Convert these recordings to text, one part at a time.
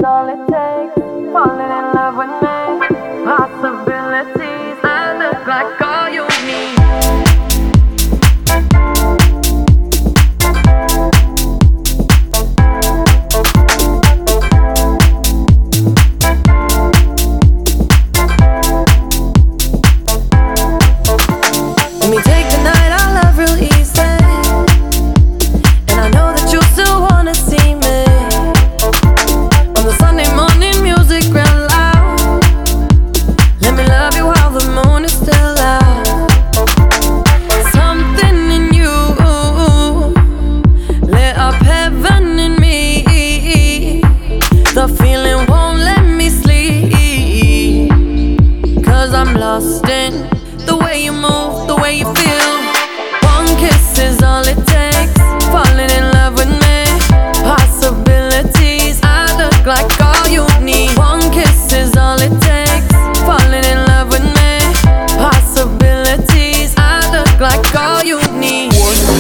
all it takes. Falling in love with me. Possibilities. I look like all you need. Let me take the night I love real easy, and I know that you still wanna see me. On the Sunday morning music real loud. Let me love you while the moon is still out. Something in you lit up heaven in me. The feeling won't let me sleep, 'cause I'm lost in the way you move, the way you feel. One kiss is all it takes. Falling in love with me. Possibilities. I look like all you need. One kiss is all it takes. Falling in love with me. Possibilities. I look like all you need.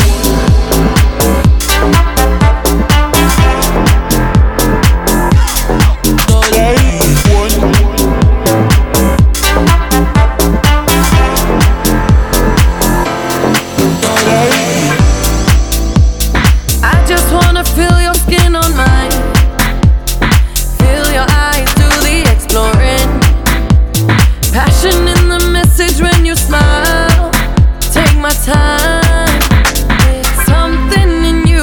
I just wanna feel your skin on mine. Feel your eyes do the exploring. Passion in the message when you smile. Take my time. Something in you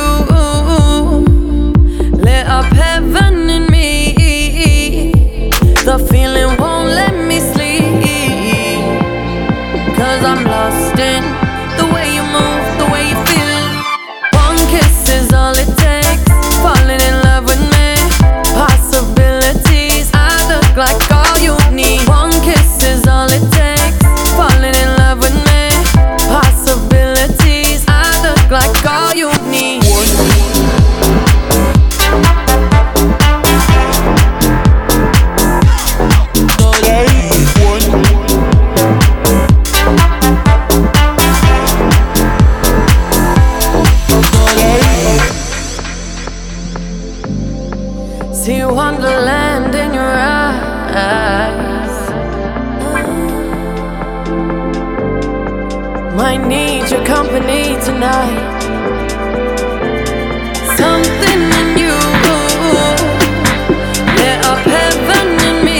lit up heaven in me. The feeling won't let me sleep, 'cause I'm lost in the way you move, the way you feel. One kiss is all it takes. Falling in love with me. Possibilities. I look like all you need. One kiss is all it takes. Falling in love with me. Possibilities. I look like all you need. See wonderland in your eyes. Might need your company tonight. Something in you lit up heaven in me.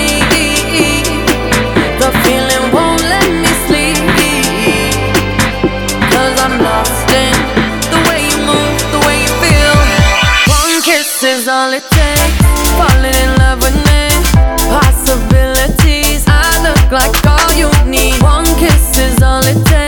The feeling won't let me sleep, 'cause I'm lost in the way you move, the way you feel. One kiss is all it takes. Falling in love with me. Possibilities. I look like all you need. One kiss is all it takes.